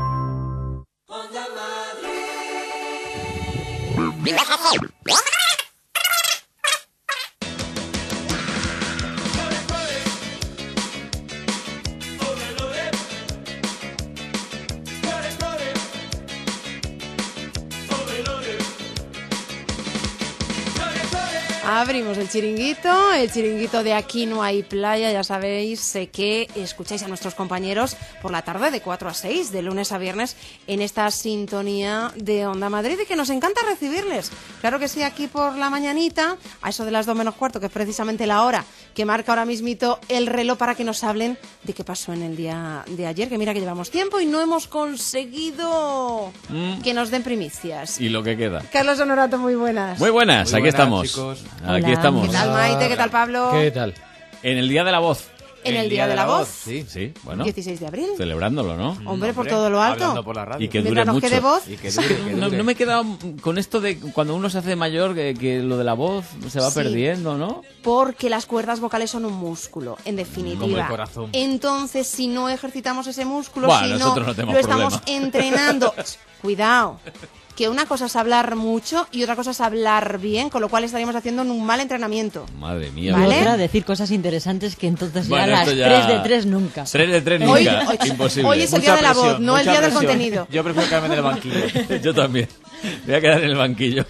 Abrimos el chiringuito de Aquí no hay playa, ya sabéis, sé que escucháis a nuestros compañeros por la tarde de 4 a 6, de lunes a viernes, en esta sintonía de Onda Madrid y que nos encanta recibirles. Claro que sí, aquí por la mañanita, a eso de las 2 menos cuarto, que es precisamente la hora que marca ahora mismito el reloj para que nos hablen de qué pasó en el día de ayer, que mira que llevamos tiempo y no hemos conseguido que nos den primicias. Y lo que queda. Carlos Honorato, muy buenas. Muy buenas, aquí estamos. Chicos. Aquí Hola. estamos. ¿Qué tal, Maite? ¿Qué tal, Pablo? ¿Qué tal? En el Día de la Voz. En el Día de la Voz. Sí, sí, bueno. 16 de abril. Celebrándolo, ¿no? Hombre, por todo lo alto. Hablando por la radio. Y que dure Mientras nos mucho. quede voz. Y que dure, que dure. No me he quedado con esto de cuando uno se hace mayor, que lo de la voz se va Sí. perdiendo, ¿no? Porque las cuerdas vocales son un músculo, en Como definitiva. el corazón. Entonces, si no ejercitamos ese músculo, Bueno, si no nosotros no tenemos lo estamos problema. entrenando, cuidado, que una cosa es hablar mucho y otra cosa es hablar bien, con lo cual estaríamos haciendo un mal entrenamiento. Madre mía. ¿Vale? Y otra, decir cosas interesantes que entonces Bueno, ya las esto ya- 3 de 3 nunca. 3 de 3 Hoy- nunca. hoy- Imposible. hoy es el día de la voz, no el mucha día del presión. contenido. Yo prefiero quedarme en el banquillo. Yo también. Voy a quedar en el banquillo.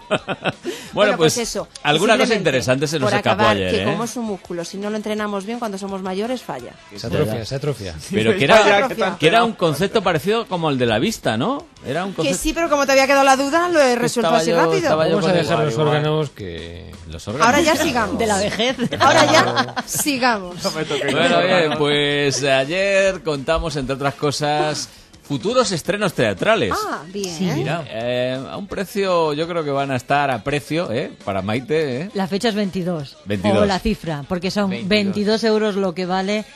Bueno, pues eso. alguna cosa Simplemente, interesante se nos por escapó acabar, ayer, que ¿eh? como es un músculo, si no lo entrenamos bien, cuando somos mayores, falla. Se atrofia. Pero Se que era, atrofia. que era un concepto parecido como el de la vista, ¿no? Era un Que concepto... sí, pero como te había quedado la duda, lo he resuelto así rápido. Vamos a dejar los órganos que... Los órganos. Ahora ya sigamos. De la vejez. Ahora ya sigamos. Bueno, bien, pues ayer contamos, entre otras cosas, futuros estrenos teatrales. Ah, bien. Mira, a un precio, yo creo que van a estar a precio, para Maite, La fecha es 22. 22. O la cifra, porque son 22 euros lo que vale.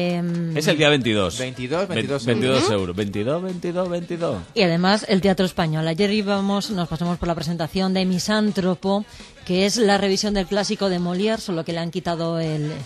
Es el día 22. 22 euros. 22. Y además el Teatro Español. Ayer nos pasamos por la presentación de Misántropo, que es la revisión del clásico de Molière, solo que le han quitado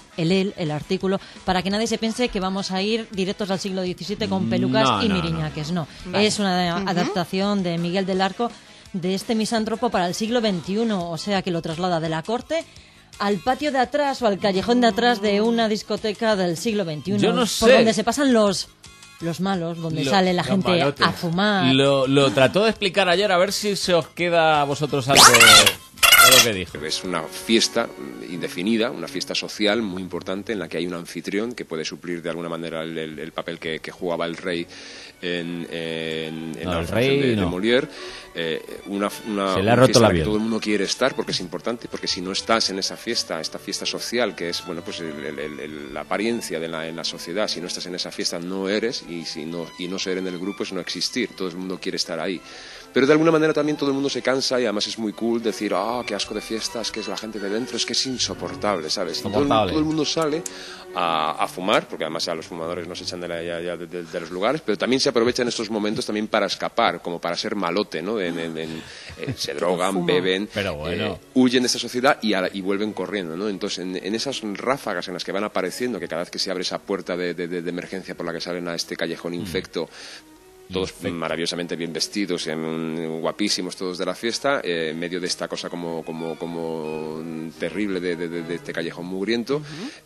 el artículo, para que nadie se piense que vamos a ir directos al siglo XVII con pelucas No, y no, miriñaques. No, Vale. es una adaptación de Miguel del Arco de este Misántropo para el siglo XXI, o sea que lo traslada de la corte al patio de atrás o al callejón de atrás de una discoteca del siglo XXI. Yo no Por sé. donde se pasan los malos, donde sale la gente malotes. a fumar. Lo trató de explicar ayer, a ver si se os queda a vosotros algo de lo que dijo. Es una fiesta indefinida, una fiesta social muy importante en la que hay un anfitrión que puede suplir de alguna manera el papel que jugaba el rey en No, la el función rey de no. Molière. Una Se le ha roto fiesta en la que piel. todo el mundo quiere estar porque es importante, porque si no estás en esa fiesta, esta fiesta social que es pues la apariencia en la sociedad, si no estás en esa fiesta no eres, y no ser en el grupo es no existir. Todo el mundo quiere estar ahí. Pero de alguna manera también todo el mundo se cansa y además es muy cool decir, qué asco de fiestas, que es la gente de dentro, es que es insoportable, ¿sabes? Y todo el mundo sale a fumar, porque además ya los fumadores nos echan de los lugares, pero también se aprovechan estos momentos también para escapar, como para ser malote, ¿no? se drogan, beben, pero bueno, huyen de esta sociedad y vuelven corriendo, ¿no? Entonces, en esas ráfagas en las que van apareciendo, que cada vez que se abre esa puerta de emergencia por la que salen a este callejón infecto, todos maravillosamente bien vestidos, guapísimos todos de la fiesta, en medio de esta cosa como terrible de este callejón mugriento,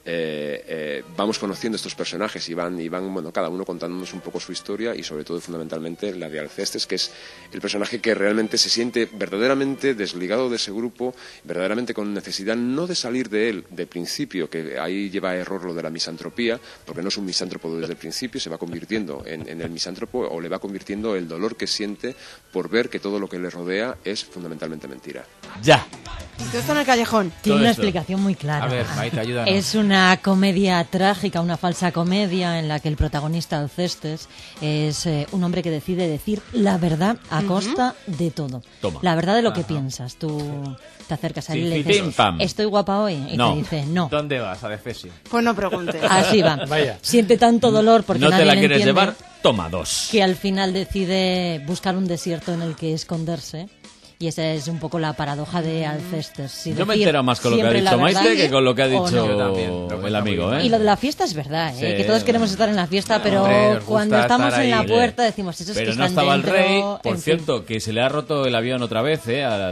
vamos conociendo estos personajes y van bueno, cada uno contándonos un poco su historia y sobre todo fundamentalmente la de Alcestes, que es el personaje que realmente se siente verdaderamente desligado de ese grupo, verdaderamente con necesidad no de salir de él de principio, que ahí lleva a error lo de la misantropía, porque no es un misántropo desde el principio, se va convirtiendo en el misántropo o le va convirtiendo el dolor que siente por ver que todo lo que le rodea es fundamentalmente mentira. Ya. Y todo esto en el callejón. Tiene una explicación muy clara. A ver, Maite, ayúdanos. Es una comedia trágica, una falsa comedia en la que el protagonista Alcestes es un hombre que decide decir la verdad a costa de todo. Toma. La verdad de lo que piensas. Tú te acercas a él y le dices, ¿estoy guapa hoy? Y te dice, no. ¿Dónde vas? A Defesio. Pues no preguntes. Así va. Vaya. Siente tanto dolor porque no nadie te la le quieres entiende, llevar, toma 2. que al final decide buscar un desierto en el que esconderse. Y esa es un poco la paradoja de Alcestes. Si yo me he enterado más con lo que ha dicho Maite que con lo que ha dicho el amigo, ¿eh? Y lo de la fiesta es verdad, Sí. que todos queremos estar en la fiesta, pero Hombre, cuando estamos en la puerta decimos, eso es pero que no están estaba dentro, el rey, por en cierto, fin. que se le ha roto el avión otra vez,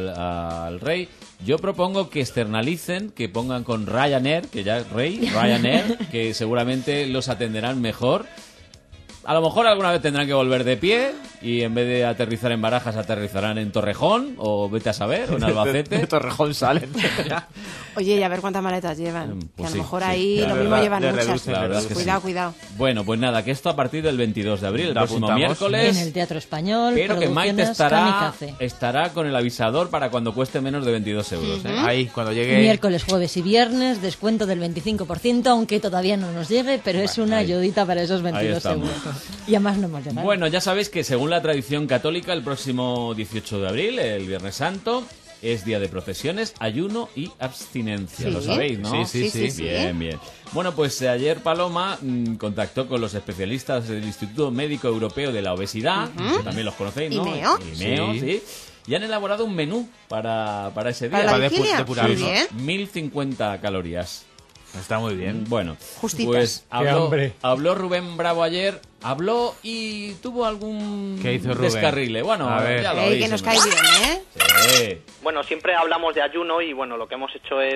al rey. Yo propongo que externalicen, que pongan con Ryanair, que ya es Ryanair, que seguramente los atenderán mejor. A lo mejor alguna vez tendrán que volver de pie y en vez de aterrizar en Barajas aterrizarán en Torrejón o vete a saber, o en Albacete. De Torrejón salen. Oye, y a ver cuántas maletas llevan. Pues que a sí, lo mejor sí, ahí la lo verdad, mismo llevan le muchas. reducen, la verdad es que Cuidado, sí. cuidado. Bueno, pues nada, que esto a partir del 22 de abril, el Lo próximo apuntamos. miércoles. En el Teatro Español, Pero que Maite Producciones Kamikaze. estará con el avisador para cuando cueste menos de 22 euros. ¿eh? Ahí, cuando llegue... Miércoles, jueves y viernes, descuento del 25%, aunque todavía no nos llegue, pero es una ahí. ayudita para esos 22 estamos. euros. Y además no hemos llegado. Bueno, ya sabéis que según la tradición católica, el próximo 18 de abril, el Viernes Santo, es día de procesiones, ayuno y abstinencia. Sí. Lo sabéis, ¿no? Sí. Bien, bien. Bueno, pues ayer Paloma contactó con los especialistas del Instituto Médico Europeo de la Obesidad, que también los conocéis, ¿no? IMEO. IMEO, sí. Y han elaborado un menú para ese día. ¿Para la vigilia? depurarlo. Muy bien. 1050 calorías. Está muy bien. Bueno, Justitas. pues Qué hambre. habló Rubén Bravo ayer, habló y tuvo algún ¿Qué hizo Rubén? descarrile. Bueno, A ver. ya lo Ey, oís, que nos hombre. cae bien, ¿eh? Sí. Bueno, siempre hablamos de ayuno y bueno, lo que hemos hecho es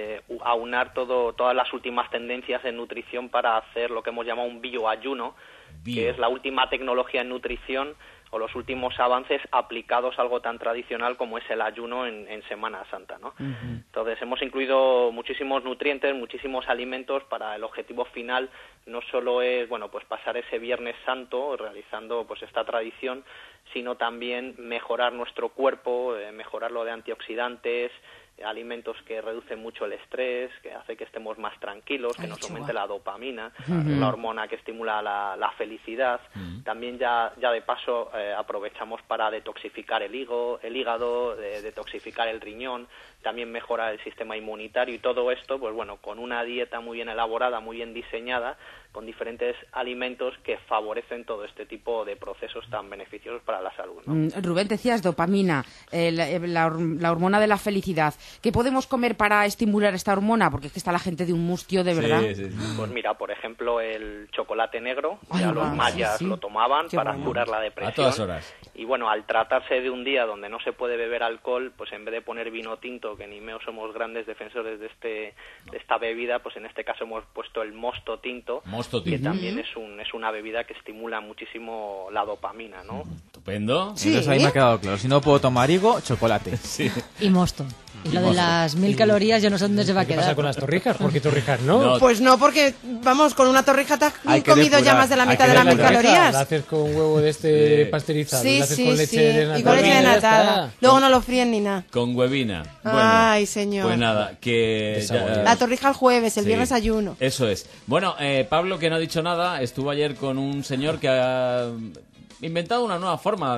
aunar todas las últimas tendencias en nutrición para hacer lo que hemos llamado un bioayuno, que es la última tecnología en nutrición o los últimos avances aplicados a algo tan tradicional como es el ayuno en Semana Santa, ¿no? Entonces hemos incluido muchísimos nutrientes, muchísimos alimentos para el objetivo final. No solo es, bueno, pues pasar ese Viernes Santo realizando pues esta tradición, sino también mejorar nuestro cuerpo, mejorarlo de antioxidantes, alimentos que reducen mucho el estrés, que hace que estemos más tranquilos, que nos aumente la dopamina, la hormona que estimula la felicidad. También ya de paso aprovechamos para detoxificar el hígado, detoxificar el riñón, también mejorar el sistema inmunitario y todo esto, pues bueno, con una dieta muy bien elaborada, muy bien diseñada, con diferentes alimentos que favorecen todo este tipo de procesos tan beneficiosos para la salud, ¿no? Rubén, decías dopamina, la hormona de la felicidad. ¿Qué podemos comer para estimular esta hormona? Porque es que está la gente de un mustio, de verdad. Sí. Pues mira, por ejemplo, el chocolate negro, Ay, ya los va, mayas sí. lo tomaban Qué para bueno. curar la depresión. A todas horas. Y bueno, al tratarse de un día donde no se puede beber alcohol, pues en vez de poner vino tinto, que ni meo somos grandes defensores de esta bebida, pues en este caso hemos puesto el mosto tinto, que también es una bebida que estimula muchísimo la dopamina, ¿no? Estupendo. Sí. Entonces ahí me ha quedado claro. Si no puedo tomar higo, chocolate. Sí. Y mosto. Y lo de las 1000 calorías yo no sé dónde se va a ¿Qué quedar. pasa con las torrijas? ¿Por qué torrijas no? Pues no, porque vamos, con una torrija te has Hay que comido ya depurar, más de la hay mitad que de las 1000 depurar. calorías. La haces con huevo de este pasteurizado, Sí, la haces sí, con sí. leche desnatada. Y con leche Ya desnatada. está. Luego no lo fríen ni nada. Con huevina. Bueno, Ay, señor. pues nada, que... La torrija el jueves, el Sí. viernes ayuno. Eso es. Bueno, Pablo, que no ha dicho nada, estuvo ayer con un señor que ha inventado una nueva forma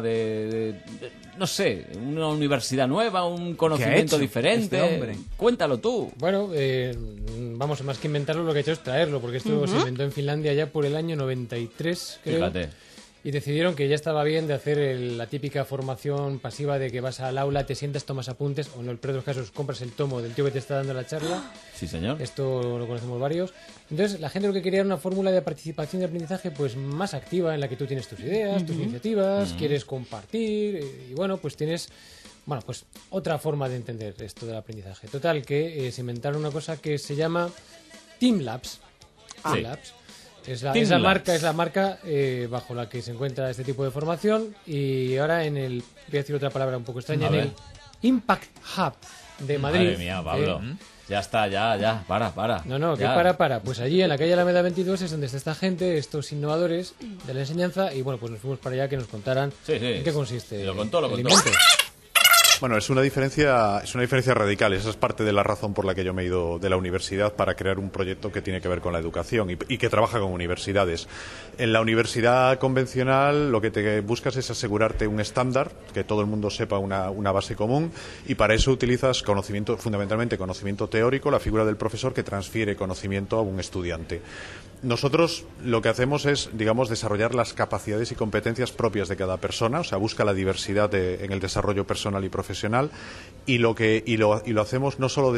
no sé, una universidad nueva, un conocimiento hecho diferente. este hombre? Cuéntalo tú. Bueno, vamos, más que inventarlo, lo que ha hecho es traerlo, porque esto se inventó en Finlandia ya por el año 93, creo. Fíjate. y decidieron que ya estaba bien de hacer la típica formación pasiva de que vas al aula, te sientas, tomas apuntes, o en el peor de los casos compras el tomo del tío que te está dando la charla. Sí, señor. Esto lo conocemos varios. Entonces, la gente lo que quería era una fórmula de participación y aprendizaje pues más activa, en la que tú tienes tus ideas, tus iniciativas, quieres compartir, y bueno, pues tienes... Bueno, pues otra forma de entender esto del aprendizaje. Total, que se inventaron una cosa que se llama Team Labs. Team Labs. Es la marca bajo la que se encuentra este tipo de formación. Y ahora voy a decir otra palabra un poco extraña, en el Impact Hub de Madrid. Madre mía, Pablo. Ya está, ya, para. No, que para. Pues allí en la calle Alameda 22 es donde está esta gente, estos innovadores de la enseñanza. Y bueno, pues nos fuimos para allá que nos contaran en qué consiste. Lo contó. Bueno, es una diferencia radical. Esa es parte de la razón por la que yo me he ido de la universidad para crear un proyecto que tiene que ver con la educación y que trabaja con universidades. En la universidad convencional lo que te buscas es asegurarte un estándar, que todo el mundo sepa una base común, y para eso utilizas fundamentalmente conocimiento teórico, la figura del profesor que transfiere conocimiento a un estudiante. Nosotros lo que hacemos es, digamos, desarrollar las capacidades y competencias propias de cada persona, o sea, busca la diversidad en el desarrollo personal y profesional, y lo hacemos no solo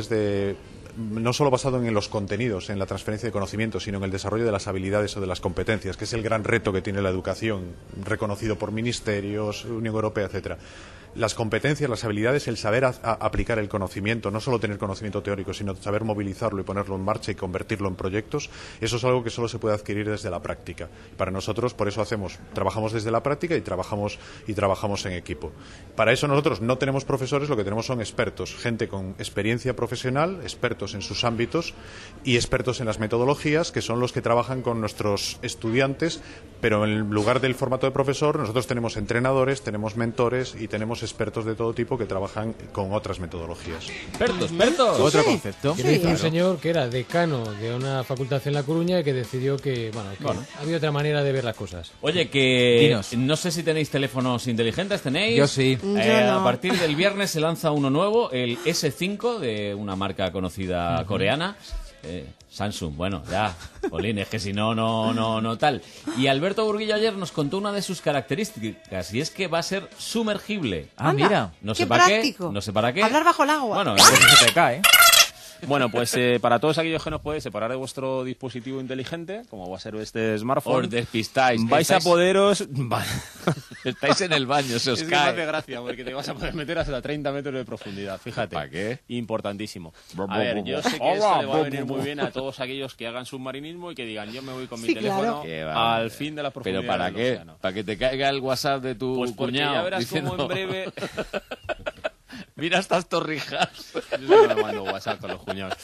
basado en los contenidos, en la transferencia de conocimiento, sino en el desarrollo de las habilidades o de las competencias, que es el gran reto que tiene la educación, reconocido por ministerios, Unión Europea, etcétera. Las competencias, las habilidades, el saber aplicar el conocimiento, no solo tener conocimiento teórico, sino saber movilizarlo y ponerlo en marcha y convertirlo en proyectos, eso es algo que solo se puede adquirir desde la práctica. Para nosotros, por eso trabajamos desde la práctica y trabajamos en equipo. Para eso nosotros no tenemos profesores, lo que tenemos son expertos, gente con experiencia profesional, expertos en sus ámbitos y expertos en las metodologías, que son los que trabajan con nuestros estudiantes, pero en lugar del formato de profesor, nosotros tenemos entrenadores, tenemos mentores y tenemos expertos de todo tipo que trabajan con otras metodologías. Expertos. Otro concepto. Yo hice un señor que era decano de una facultad en La Coruña y que decidió que había otra manera de ver las cosas. Oye, que Dinos. no sé si tenéis teléfonos inteligentes, ¿tenéis? Yo sí. A partir del viernes se lanza uno nuevo, el S5, de una marca conocida coreana. Samsung, bueno, ya, Polín, es que si no tal. Y Alberto Burguillo ayer nos contó una de sus características, y es que va a ser sumergible. Mira. No sé para qué. Hablar bajo el agua. Bueno, se te cae. Bueno, pues para todos aquellos que no podéis separar de vuestro dispositivo inteligente, como va a ser este smartphone, Os despistáis. vais a poderos... Estáis en el baño, se os es cae. que me hace gracia, porque te vas a poder meter hasta 30 metros de profundidad, fíjate. ¿Para qué? Importantísimo. A ver, yo sé que esto le va a venir muy bien a todos aquellos que hagan submarinismo y que digan, yo me voy con mi teléfono al fin de la profundidad. ¿Pero para qué? Océano. ¿Para que te caiga el WhatsApp de tu Pues porque cuñado? ya verás diciendo... cómo en breve... Mira estas torrijas. Yo no me mando WhatsApp con los cuñados.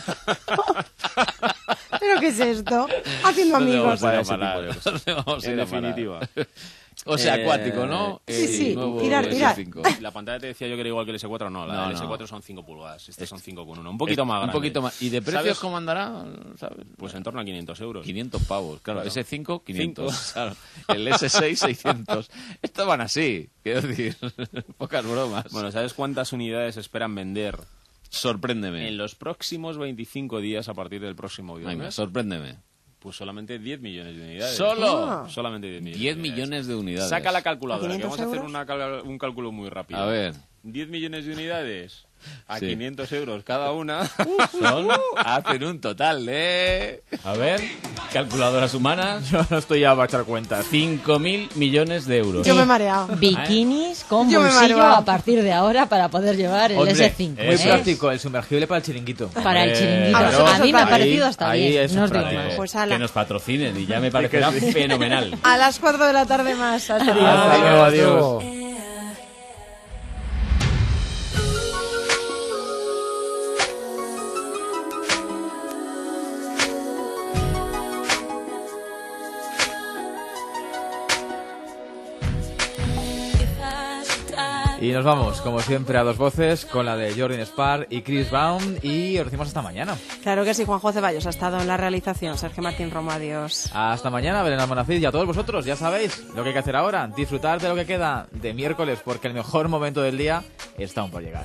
¿Pero qué es esto? Haciendo amigos. En definitiva. O sea, acuático, ¿no? Sí, tirar. La pantalla te decía yo que era igual que el S4, no, la del S4 son 5 pulgadas, este son 5,1, un poquito más grande. Un poquito más. ¿Y de precios ¿sabes cómo andará? ¿Sabes? Pues en torno a 500 euros. 500 pavos, claro. S5, 500. Claro. El S6, 600. Estos van así, quiero decir, pocas bromas. Bueno, ¿sabes cuántas unidades esperan vender? Sorpréndeme. En los próximos 25 días a partir del próximo viernes. Venga, sorpréndeme. Pues solamente 10 millones de unidades. ¿Solo? Solamente 10 millones. 10 millones de unidades. Saca la calculadora, que vamos a hacer euros? un cálculo muy rápido. A ver. 10 millones de unidades a Sí. 500 euros cada una. Hacen un total de... A ver, calculadoras humanas. Yo no estoy ya para echar cuentas. 5.000 millones de euros. Yo me he mareado. Bikinis con Yo me bolsillo mareo. a partir de ahora para poder llevar el Hombre, S5. muy práctico, el sumergible para el chiringuito. Para el chiringuito. Claro. A mí me ha Ahí- parecido hasta ahí bien. es No os digo práctico. más. Pues ala. Que nos patrocinen y ya me parecerá fenomenal. A las 4 de la tarde más. Adiós. Hasta luego, adiós. Y nos vamos, como siempre, a dos voces, con la de Jordan Spar y Chris Brown, y os decimos hasta mañana. Claro que sí, Juanjo Ceballos ha estado en la realización. Sergio Martín Romo, adiós. Hasta mañana, Belén Almonacid, y a todos vosotros, ya sabéis lo que hay que hacer ahora, disfrutar de lo que queda de miércoles, porque el mejor momento del día está aún por llegar.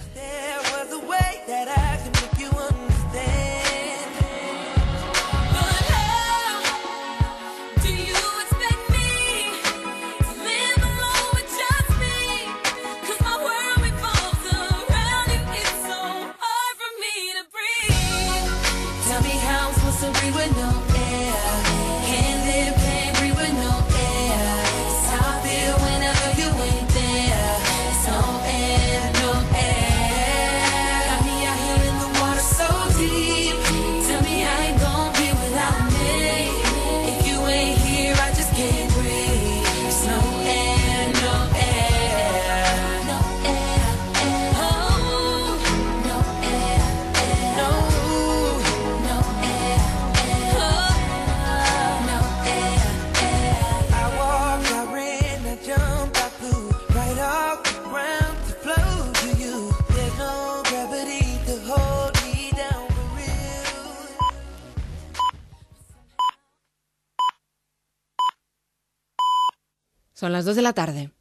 Son las 2 de la tarde.